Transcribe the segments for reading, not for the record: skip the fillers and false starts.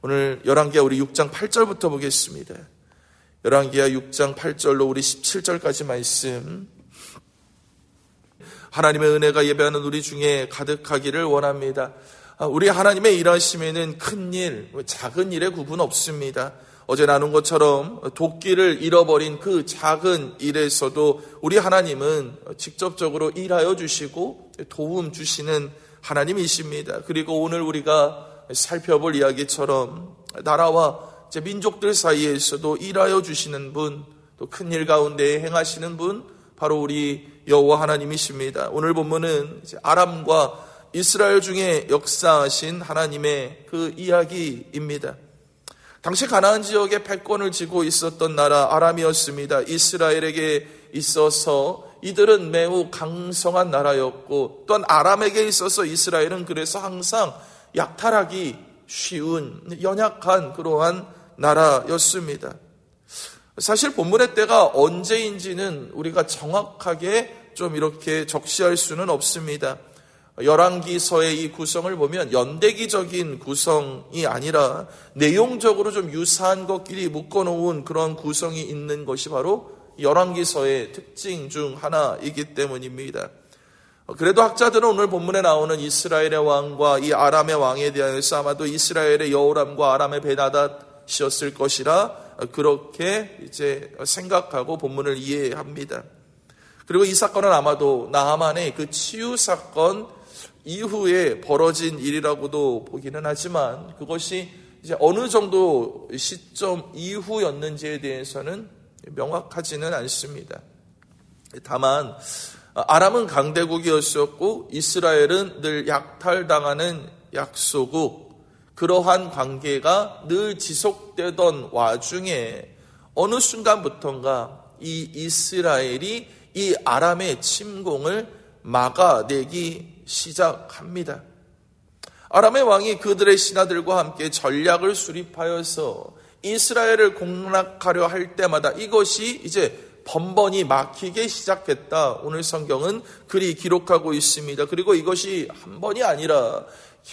오늘 열왕기하 우리 6장 8절부터 보겠습니다. 열왕기하 6장 8절로 우리 17절까지 말씀, 하나님의 은혜가 예배하는 우리 중에 가득하기를 원합니다. 우리 하나님의 일하심에는 큰 일, 작은 일의 구분 없습니다. 어제 나눈 것처럼 도끼를 잃어버린 그 작은 일에서도 우리 하나님은 직접적으로 일하여 주시고 도움 주시는 하나님이십니다. 그리고 오늘 우리가 살펴볼 이야기처럼 나라와 민족들 사이에서도 일하여 주시는 분, 또 큰 일 가운데 행하시는 분, 바로 우리 여호와 하나님이십니다. 오늘 본문은 아람과 이스라엘 중에 역사하신 하나님의 그 이야기입니다. 당시 가나안 지역에 패권을 쥐고 있었던 나라 아람이었습니다. 이스라엘에게 있어서 이들은 매우 강성한 나라였고, 또한 아람에게 있어서 이스라엘은 그래서 항상 약탈하기 쉬운 연약한 그러한 나라였습니다. 사실 본문의 때가 언제인지는 우리가 정확하게 좀 이렇게 적시할 수는 없습니다. 열왕기서의 이 구성을 보면 연대기적인 구성이 아니라 내용적으로 좀 유사한 것끼리 묶어놓은 그런 구성이 있는 것이 바로 열왕기서의 특징 중 하나이기 때문입니다. 그래도 학자들은 오늘 본문에 나오는 이스라엘의 왕과 이 아람의 왕에 대하여서 아마도 이스라엘의 여호람과 아람의 베나닷이었을 것이라 그렇게 이제 생각하고 본문을 이해합니다. 그리고 이 사건은 아마도 나하만의 그 치유 사건 이후에 벌어진 일이라고도 보기는 하지만, 그것이 이제 어느 정도 시점 이후였는지에 대해서는 명확하지는 않습니다. 다만 아람은 강대국이었었고 이스라엘은 늘 약탈당하는 약소국, 그러한 관계가 늘 지속되던 와중에 어느 순간부터인가 이 이스라엘이 이 아람의 침공을 막아내기 시작합니다. 아람의 왕이 그들의 신하들과 함께 전략을 수립하여서 이스라엘을 공략하려 할 때마다 이것이 이제 번번이 막히게 시작했다. 오늘 성경은 그리 기록하고 있습니다. 그리고 이것이 한 번이 아니라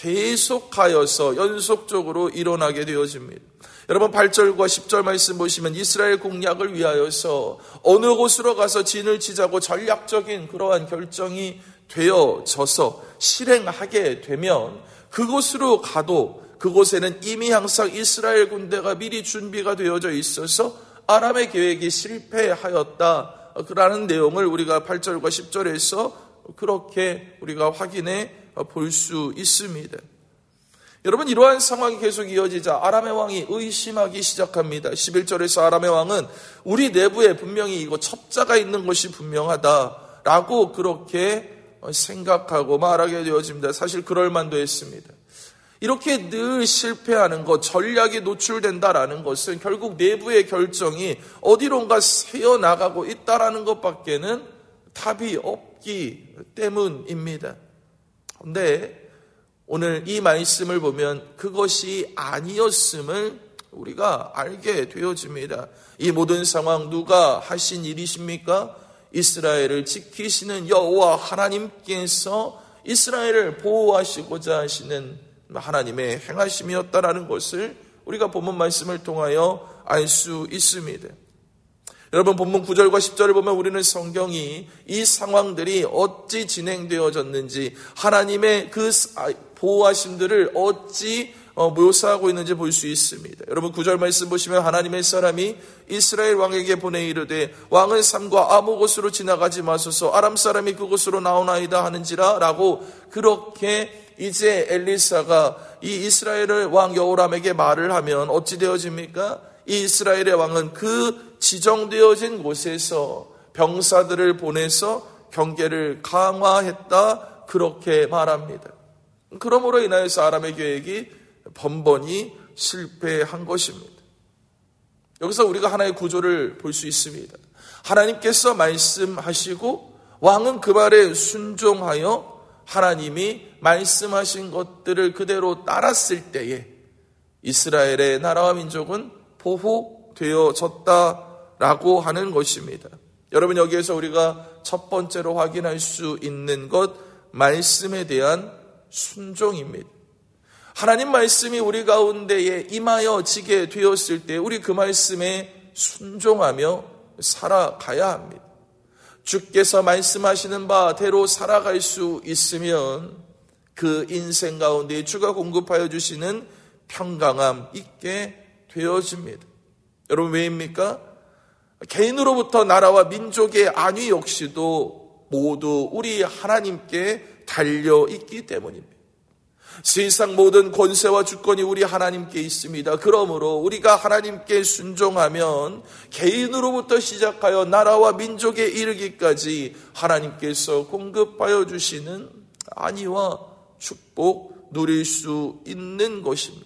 계속하여서 연속적으로 일어나게 되어집니다. 여러분 8절과 10절 말씀 보시면 이스라엘 공략을 위하여서 어느 곳으로 가서 진을 치자고 전략적인 그러한 결정이 되어져서 실행하게 되면 그곳으로 가도 그곳에는 이미 항상 이스라엘 군대가 미리 준비가 되어져 있어서 아람의 계획이 실패하였다라는 내용을 우리가 8절과 10절에서 그렇게 우리가 확인해 볼 수 있습니다. 여러분, 이러한 상황이 계속 이어지자 아람의 왕이 의심하기 시작합니다. 11절에서 아람의 왕은 우리 내부에 분명히 이거 첩자가 있는 것이 분명하다라고 그렇게 생각하고 말하게 되어집니다. 사실 그럴 만도 했습니다. 이렇게 늘 실패하는 것, 전략이 노출된다라는 것은 결국 내부의 결정이 어디론가 새어나가고 있다라는 것밖에는 답이 없기 때문입니다. 그런데 오늘 이 말씀을 보면 그것이 아니었음을 우리가 알게 되어집니다. 이 모든 상황 누가 하신 일이십니까? 이스라엘을 지키시는 여호와 하나님께서 이스라엘을 보호하시고자 하시는 하나님의 행하심이었다라는 것을 우리가 본문 말씀을 통하여 알 수 있습니다. 여러분, 본문 9절과 10절을 보면 우리는 성경이 이 상황들이 어찌 진행되어졌는지, 하나님의 그 보호하심들을 어찌 묘사하고 있는지 볼 수 있습니다. 여러분 9절 말씀 보시면 하나님의 사람이 이스라엘 왕에게 보내 이르되 왕은 삼과 아무 곳으로 지나가지 마소서, 아람 사람이 그곳으로 나오나이다 하는지라 라고 그렇게 이제 엘리사가 이 이스라엘의 왕 여호람에게 말을 하면 어찌 되어집니까? 이 이스라엘의 왕은 그 지정되어진 곳에서 병사들을 보내서 경계를 강화했다, 그렇게 말합니다. 그러므로 인하여서 아람의 계획이 번번이 실패한 것입니다. 여기서 우리가 하나의 구조를 볼 수 있습니다. 하나님께서 말씀하시고 왕은 그 말에 순종하여 하나님이 말씀하신 것들을 그대로 따랐을 때에 이스라엘의 나라와 민족은 보호되어졌다라고 하는 것입니다. 여러분, 여기에서 우리가 첫 번째로 확인할 수 있는 것, 말씀에 대한 순종입니다. 하나님 말씀이 우리 가운데에 임하여지게 되었을 때 우리 그 말씀에 순종하며 살아가야 합니다. 주께서 말씀하시는 바대로 살아갈 수 있으면 그 인생 가운데 주가 공급하여 주시는 평강함 있게 되어집니다. 여러분, 왜입니까? 개인으로부터 나라와 민족의 안위 역시도 모두 우리 하나님께 달려 있기 때문입니다. 세상 모든 권세와 주권이 우리 하나님께 있습니다. 그러므로 우리가 하나님께 순종하면 개인으로부터 시작하여 나라와 민족에 이르기까지 하나님께서 공급하여 주시는 안위와 축복 누릴 수 있는 것입니다.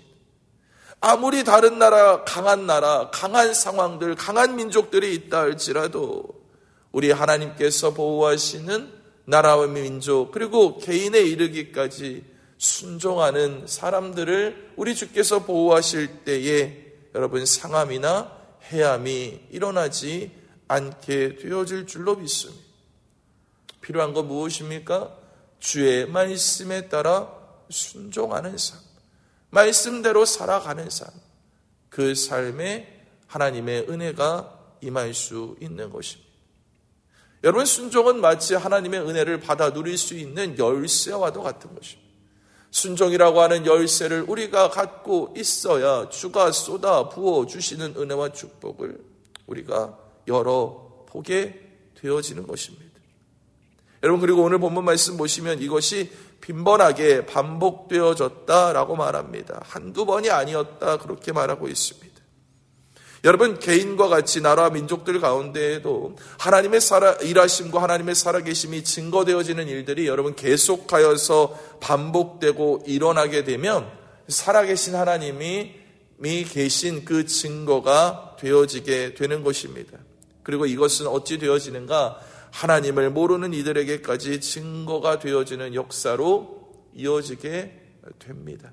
아무리 다른 나라, 강한 상황들, 강한 민족들이 있다 할지라도 우리 하나님께서 보호하시는 나라와 민족 그리고 개인에 이르기까지 순종하는 사람들을 우리 주께서 보호하실 때에 여러분 상함이나 해함이 일어나지 않게 되어질 줄로 믿습니다. 필요한 건 무엇입니까? 주의 말씀에 따라 순종하는 삶, 말씀대로 살아가는 삶, 그 삶에 하나님의 은혜가 임할 수 있는 것입니다. 여러분, 순종은 마치 하나님의 은혜를 받아 누릴 수 있는 열쇠와도 같은 것입니다. 순종이라고 하는 열쇠를 우리가 갖고 있어야 주가 쏟아 부어 주시는 은혜와 축복을 우리가 열어보게 되어지는 것입니다. 여러분, 그리고 오늘 본문 말씀 보시면 이것이 빈번하게 반복되어졌다라고 말합니다. 한두 번이 아니었다 그렇게 말하고 있습니다. 여러분, 개인과 같이 나라와 민족들 가운데에도 하나님의 일하심과 하나님의 살아계심이 증거되어지는 일들이 여러분 계속하여서 반복되고 일어나게 되면 살아계신 하나님이 계신 그 증거가 되어지게 되는 것입니다. 그리고 이것은 어찌 되어지는가? 하나님을 모르는 이들에게까지 증거가 되어지는 역사로 이어지게 됩니다.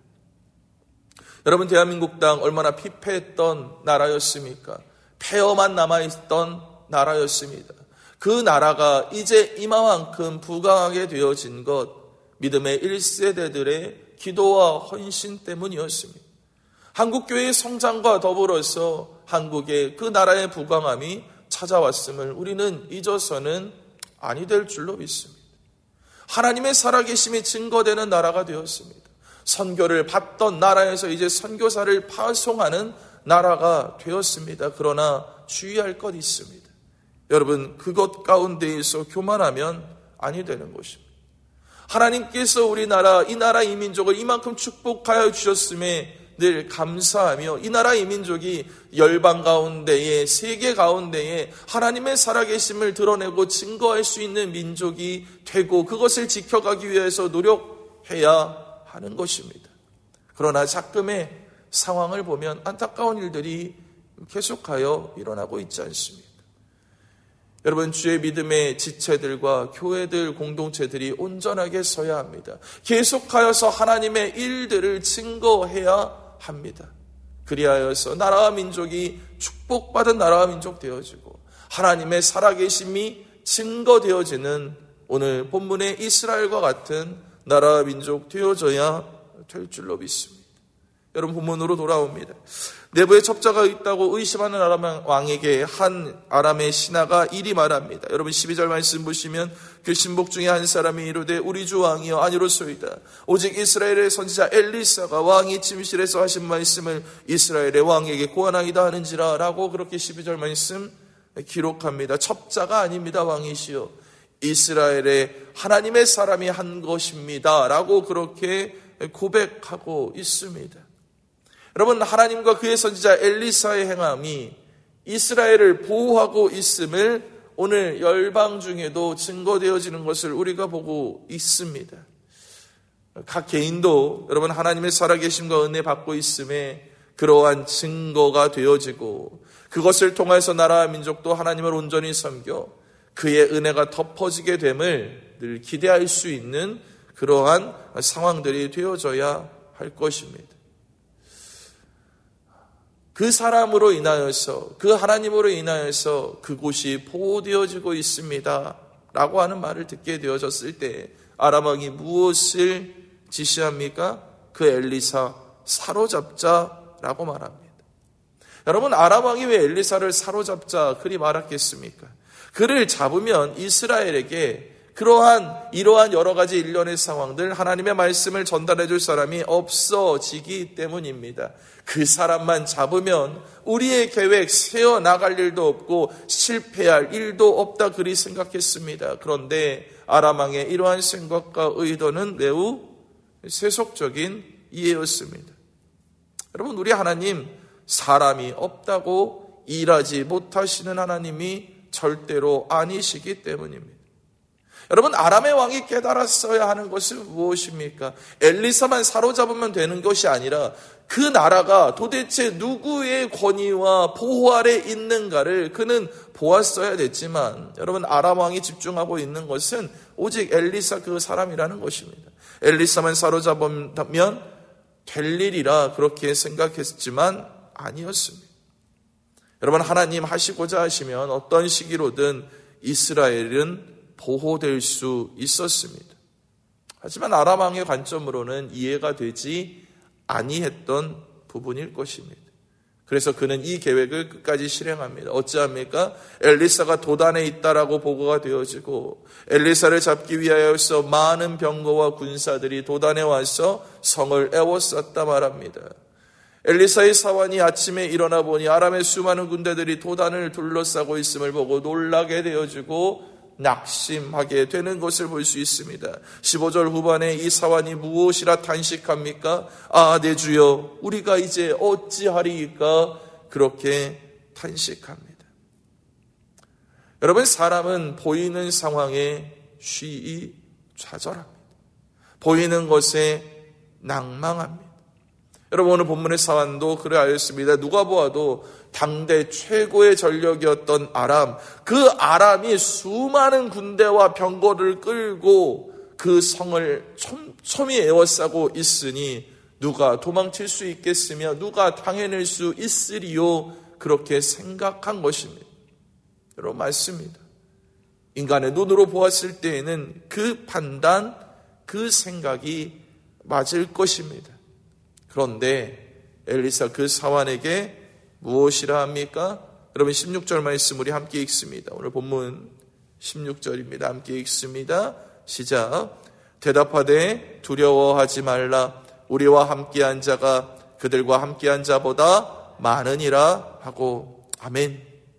여러분, 대한민국 땅 얼마나 피폐했던 나라였습니까? 폐허만 남아있던 나라였습니다. 그 나라가 이제 이만큼 부강하게 되어진 것, 믿음의 1세대들의 기도와 헌신 때문이었습니다. 한국교회의 성장과 더불어서 한국의 그 나라의 부강함이 찾아왔음을 우리는 잊어서는 아니 될 줄로 믿습니다. 하나님의 살아계심이 증거되는 나라가 되었습니다. 선교를 받던 나라에서 이제 선교사를 파송하는 나라가 되었습니다. 그러나 주의할 것 있습니다. 여러분, 그것 가운데에서 교만하면 아니 되는 것입니다. 하나님께서 우리나라, 이 나라 이 민족을 이만큼 축복하여 주셨음에 늘 감사하며 이 나라 이 민족이 열방 가운데에, 세계 가운데에 하나님의 살아계심을 드러내고 증거할 수 있는 민족이 되고 그것을 지켜가기 위해서 노력해야 하는 것입니다. 그러나 자금의 상황을 보면 안타까운 일들이 계속하여 일어나고 있지 않습니다. 여러분, 주의 믿음의 지체들과 교회들, 공동체들이 온전하게 서야 합니다. 계속하여서 하나님의 일들을 증거해야 합니다. 그리하여서 나라와 민족이 축복받은 나라와 민족 되어지고 하나님의 살아계심이 증거되어지는 오늘 본문의 이스라엘과 같은 나라와 민족 되어져야 될 줄로 믿습니다. 여러분, 본문으로 돌아옵니다. 내부에 첩자가 있다고 의심하는 아람 왕에게 한 아람의 신하가 이리 말합니다. 여러분, 12절 말씀 보시면 그 신복 중에 한 사람이 이르되 우리 주 왕이여 아니로소이다. 오직 이스라엘의 선지자 엘리사가 왕이 침실에서 하신 말씀을 이스라엘의 왕에게 고하나이다 하는지라 라고 그렇게 12절 말씀 기록합니다. 첩자가 아닙니다. 왕이시여 이스라엘의 하나님의 사람이 한 것입니다 라고 그렇게 고백하고 있습니다. 여러분, 하나님과 그의 선지자 엘리사의 행함이 이스라엘을 보호하고 있음을 오늘 열방 중에도 증거되어지는 것을 우리가 보고 있습니다. 각 개인도 여러분 하나님의 살아계심과 은혜 받고 있음에 그러한 증거가 되어지고 그것을 통해서 나라와 민족도 하나님을 온전히 섬겨 그의 은혜가 덮어지게 됨을 늘 기대할 수 있는 그러한 상황들이 되어져야 할 것입니다. 그 사람으로 인하여서, 그 하나님으로 인하여서 그곳이 보호되어지고 있습니다 라고 하는 말을 듣게 되어졌을 때 아람 왕이 무엇을 지시합니까? 그 엘리사 사로잡자라고 말합니다. 여러분, 아람 왕이 왜 엘리사를 사로잡자 그리 말했겠습니까? 그를 잡으면 이스라엘에게 이러한 여러 가지 일련의 상황들, 하나님의 말씀을 전달해 줄 사람이 없어지기 때문입니다. 그 사람만 잡으면 우리의 계획 세워나갈 일도 없고 실패할 일도 없다 그리 생각했습니다. 그런데 아람 왕의 이러한 생각과 의도는 매우 세속적인 이해였습니다. 여러분, 우리 하나님 사람이 없다고 일하지 못하시는 하나님이 절대로 아니시기 때문입니다. 여러분, 아람의 왕이 깨달았어야 하는 것은 무엇입니까? 엘리사만 사로잡으면 되는 것이 아니라 그 나라가 도대체 누구의 권위와 보호 아래 있는가를 그는 보았어야 됐지만, 여러분, 아람 왕이 집중하고 있는 것은 오직 엘리사 그 사람이라는 것입니다. 엘리사만 사로잡으면 될 일이라 그렇게 생각했지만 아니었습니다. 여러분, 하나님 하시고자 하시면 어떤 시기로든 이스라엘은 보호될 수 있었습니다. 하지만 아람 왕의 관점으로는 이해가 되지 아니했던 부분일 것입니다. 그래서 그는 이 계획을 끝까지 실행합니다. 어찌합니까? 엘리사가 도단에 있다라고 보고가 되어지고 엘리사를 잡기 위하여서 많은 병거와 군사들이 도단에 와서 성을 애워쌌다 말합니다. 엘리사의 사환이 아침에 일어나 보니 아람의 수많은 군대들이 도단을 둘러싸고 있음을 보고 놀라게 되어지고 낙심하게 되는 것을 볼 수 있습니다. 15절 후반에 이 사환이 무엇이라 탄식합니까? 아, 내 주여, 우리가 이제 어찌하리이까? 그렇게 탄식합니다. 여러분, 사람은 보이는 상황에 쉬이 좌절합니다. 보이는 것에 낭망합니다. 여러분, 오늘 본문의 사환도 그래 하였습니다. 누가 보아도 당대 최고의 전력이었던 아람, 그 아람이 수많은 군대와 병거를 끌고 그 성을 촘히 에워싸고 있으니 누가 도망칠 수 있겠으며 누가 당해낼 수 있으리요, 그렇게 생각한 것입니다. 여러분, 맞습니다. 인간의 눈으로 보았을 때에는 그 판단, 그 생각이 맞을 것입니다. 그런데 엘리사 그 사환에게 무엇이라 합니까? 여러분, 16절 말씀 우리 함께 읽습니다. 오늘 본문 16절입니다. 함께 읽습니다. 시작. 대답하되 두려워하지 말라. 우리와 함께한 자가 그들과 함께한 자보다 많으니라 하고. 아멘.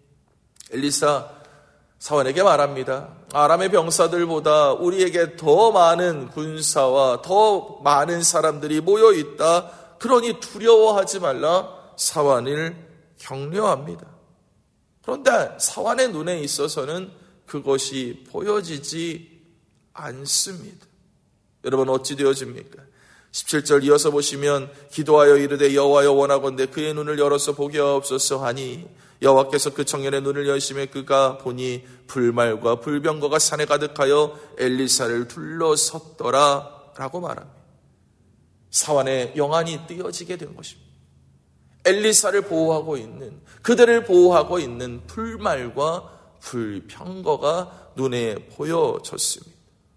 엘리사 사환에게 말합니다. 아람의 병사들보다 우리에게 더 많은 군사와 더 많은 사람들이 모여 있다. 그러니 두려워하지 말라. 사환을 격려합니다. 그런데 사환의 눈에 있어서는 그것이 보여지지 않습니다. 여러분, 어찌 되어집니까? 17절 이어서 보시면 기도하여 이르되 여호와여 원하건대 그의 눈을 열어서 보게 하옵소서 하니 여호와께서 그 청년의 눈을 여시매 그가 보니 불말과 불병거가 산에 가득하여 엘리사를 둘러섰더라 라고 말합니다. 사환의 영안이 띄어지게 된 것입니다. 엘리사를 보호하고 있는, 그들을 보호하고 있는 불말과 불병거가 눈에 보여졌습니다.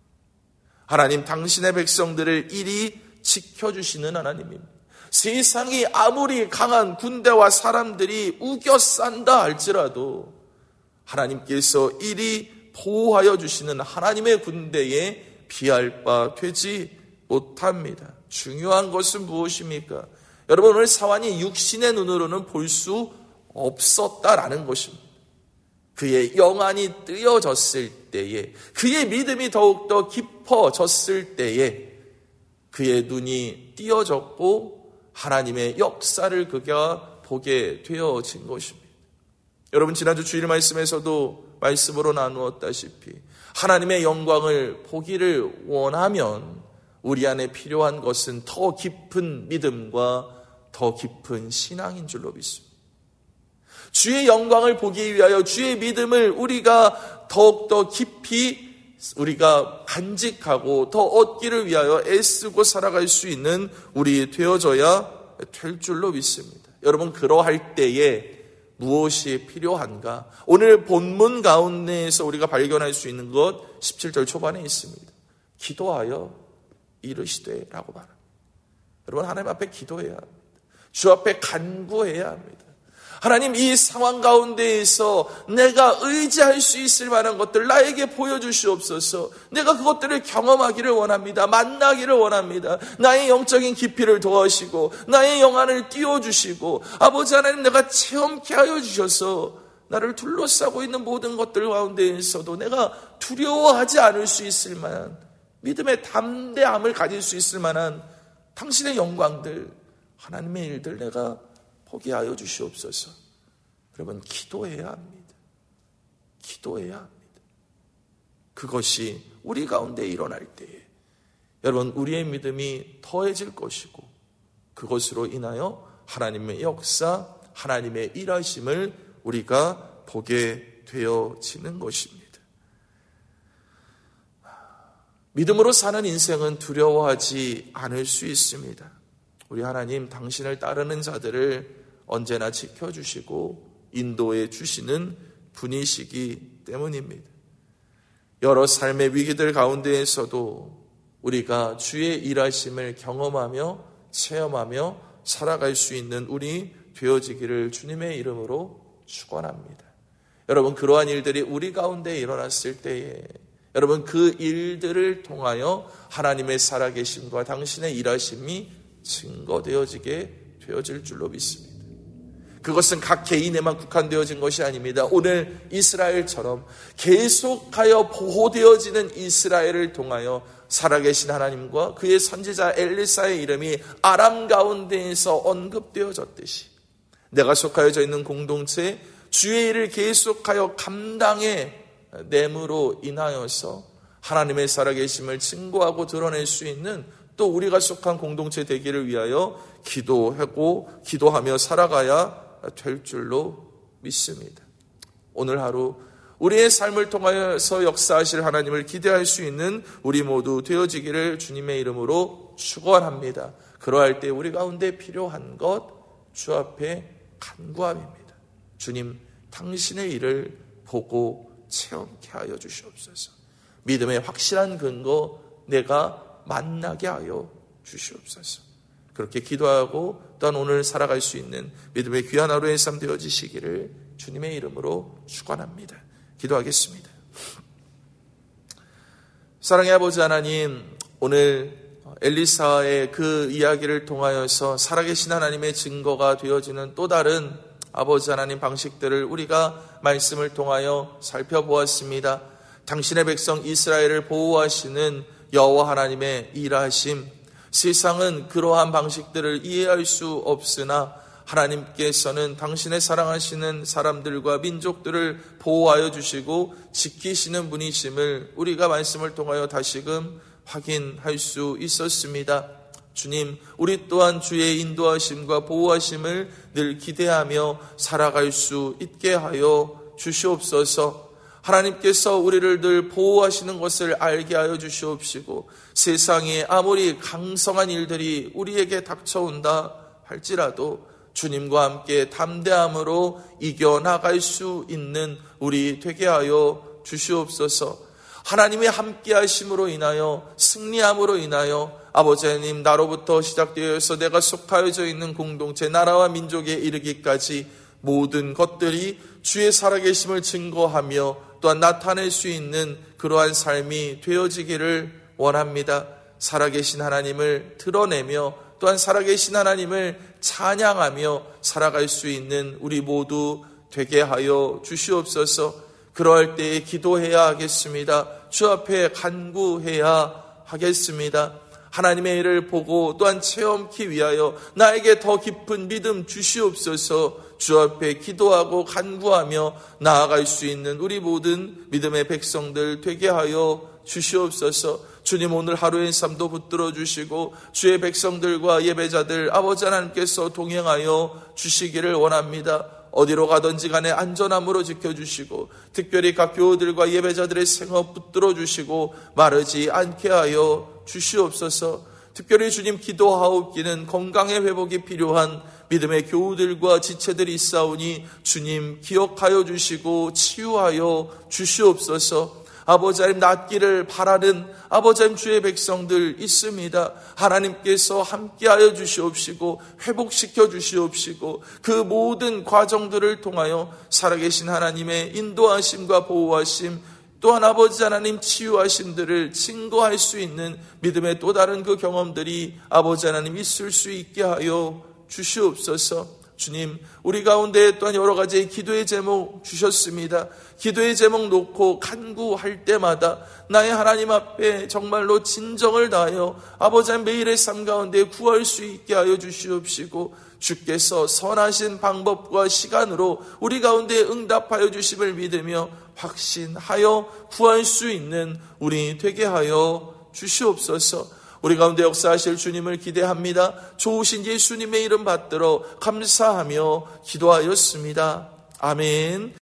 하나님, 당신의 백성들을 이리 지켜주시는 하나님입니다. 세상이 아무리 강한 군대와 사람들이 우겨싼다 할지라도 하나님께서 이리 보호하여 주시는 하나님의 군대에 비할 바 되지 못합니다. 중요한 것은 무엇입니까? 여러분, 오늘 사환이 육신의 눈으로는 볼 수 없었다라는 것입니다. 그의 영안이 뜨여졌을 때에, 그의 믿음이 더욱더 깊어졌을 때에 그의 눈이 띄어졌고 하나님의 역사를 그가 보게 되어진 것입니다. 여러분, 지난주 주일 말씀에서도 말씀으로 나누었다시피 하나님의 영광을 보기를 원하면 우리 안에 필요한 것은 더 깊은 믿음과 더 깊은 신앙인 줄로 믿습니다. 주의 영광을 보기 위하여 주의 믿음을 우리가 더욱더 깊이 우리가 간직하고 더 얻기를 위하여 애쓰고 살아갈 수 있는 우리 되어져야 될 줄로 믿습니다. 여러분, 그러할 때에 무엇이 필요한가? 오늘 본문 가운데에서 우리가 발견할 수 있는 것 17절 초반에 있습니다. 기도하여 이르시되 라고 말합니다. 여러분, 하나님 앞에 기도해야 합니다. 주 앞에 간구해야 합니다. 하나님, 이 상황 가운데에서 내가 의지할 수 있을 만한 것들 나에게 보여주시옵소서. 내가 그것들을 경험하기를 원합니다. 만나기를 원합니다. 나의 영적인 깊이를 도와주시고 나의 영안을 띄워주시고 아버지 하나님, 내가 체험케 하여 주셔서 나를 둘러싸고 있는 모든 것들 가운데에서도 내가 두려워하지 않을 수 있을 만한 믿음의 담대함을 가질 수 있을 만한 당신의 영광들, 하나님의 일들 내가 포기하여 주시옵소서. 여러분, 기도해야 합니다. 기도해야 합니다. 그것이 우리 가운데 일어날 때에 여러분, 우리의 믿음이 더해질 것이고 그것으로 인하여 하나님의 역사, 하나님의 일하심을 우리가 보게 되어지는 것입니다. 믿음으로 사는 인생은 두려워하지 않을 수 있습니다. 우리 하나님, 당신을 따르는 자들을 언제나 지켜주시고 인도해 주시는 분이시기 때문입니다. 여러 삶의 위기들 가운데에서도 우리가 주의 일하심을 경험하며 체험하며 살아갈 수 있는 우리 되어지기를 주님의 이름으로 축원합니다. 여러분, 그러한 일들이 우리 가운데 일어났을 때에 여러분, 그 일들을 통하여 하나님의 살아계심과 당신의 일하심이 증거되어지게 되어질 줄로 믿습니다. 그것은 각 개인에만 국한되어진 것이 아닙니다. 오늘 이스라엘처럼 계속하여 보호되어지는 이스라엘을 통하여 살아계신 하나님과 그의 선지자 엘리사의 이름이 아람 가운데에서 언급되어졌듯이 내가 속하여져 있는 공동체 주의 일을 계속하여 감당해 내므로 인하여서 하나님의 살아계심을 증거하고 드러낼 수 있는 또 우리가 속한 공동체 되기를 위하여 기도하며 살아가야 될 줄로 믿습니다. 오늘 하루 우리의 삶을 통하여서 역사하실 하나님을 기대할 수 있는 우리 모두 되어지기를 주님의 이름으로 축원합니다. 그러할 때 우리 가운데 필요한 것 주 앞에 간구함입니다. 주님, 당신의 일을 보고 체험케 하여 주시옵소서. 믿음의 확실한 근거 내가 만나게 하여 주시옵소서. 그렇게 기도하고 또한 오늘 살아갈 수 있는 믿음의 귀한 하루의 삶 되어지시기를 주님의 이름으로 축원합니다. 기도하겠습니다. 사랑의 아버지 하나님, 오늘 엘리사의 그 이야기를 통하여서 살아계신 하나님의 증거가 되어지는 또 다른 아버지 하나님 방식들을 우리가 말씀을 통하여 살펴보았습니다. 당신의 백성 이스라엘을 보호하시는 여호와 하나님의 일하심, 세상은 그러한 방식들을 이해할 수 없으나 하나님께서는 당신의 사랑하시는 사람들과 민족들을 보호하여 주시고 지키시는 분이심을 우리가 말씀을 통하여 다시금 확인할 수 있었습니다. 주님, 우리 또한 주의 인도하심과 보호하심을 늘 기대하며 살아갈 수 있게 하여 주시옵소서. 하나님께서 우리를 늘 보호하시는 것을 알게 하여 주시옵시고 세상에 아무리 강성한 일들이 우리에게 닥쳐온다 할지라도 주님과 함께 담대함으로 이겨나갈 수 있는 우리 되게 하여 주시옵소서. 하나님의 함께 하심으로 인하여 승리함으로 인하여 아버지 하나님, 나로부터 시작되어서 내가 속하여져 있는 공동체 나라와 민족에 이르기까지 모든 것들이 주의 살아계심을 증거하며 또한 나타낼 수 있는 그러한 삶이 되어지기를 원합니다. 살아계신 하나님을 드러내며 또한 살아계신 하나님을 찬양하며 살아갈 수 있는 우리 모두 되게 하여 주시옵소서. 그러할 때에 기도해야 하겠습니다. 주 앞에 간구해야 하겠습니다. 하나님의 일을 보고 또한 체험하기 위하여 나에게 더 깊은 믿음 주시옵소서. 주 앞에 기도하고 간구하며 나아갈 수 있는 우리 모든 믿음의 백성들 되게 하여 주시옵소서. 주님, 오늘 하루의 삶도 붙들어 주시고 주의 백성들과 예배자들 아버지 하나님께서 동행하여 주시기를 원합니다. 어디로 가든지 간에 안전함으로 지켜주시고 특별히 각 교우들과 예배자들의 생업 붙들어 주시고 마르지 않게 하여 주시옵소서. 특별히 주님, 기도하옵기는 건강의 회복이 필요한 믿음의 교우들과 지체들이 있사오니 주님 기억하여 주시고 치유하여 주시옵소서. 아버지 하나님 낫기를 바라는 아버지 하나님 주의 백성들 있습니다. 하나님께서 함께하여 주시옵시고 회복시켜 주시옵시고 그 모든 과정들을 통하여 살아계신 하나님의 인도하심과 보호하심 또한 아버지 하나님 치유하심들을 증거할 수 있는 믿음의 또 다른 그 경험들이 아버지 하나님 있을 수 있게 하여 주시옵소서. 주님, 우리 가운데 또한 여러 가지의 기도의 제목 주셨습니다. 기도의 제목 놓고 간구할 때마다 나의 하나님 앞에 정말로 진정을 다하여 아버지 하나님 매일의 삶 가운데 구할 수 있게 하여 주시옵시고 주께서 선하신 방법과 시간으로 우리 가운데 응답하여 주심을 믿으며 확신하여 구할 수 있는 우리 되게 하여 주시옵소서. 우리 가운데 역사하실 주님을 기대합니다. 좋으신 예수님의 이름 받들어 감사하며 기도하였습니다. 아멘.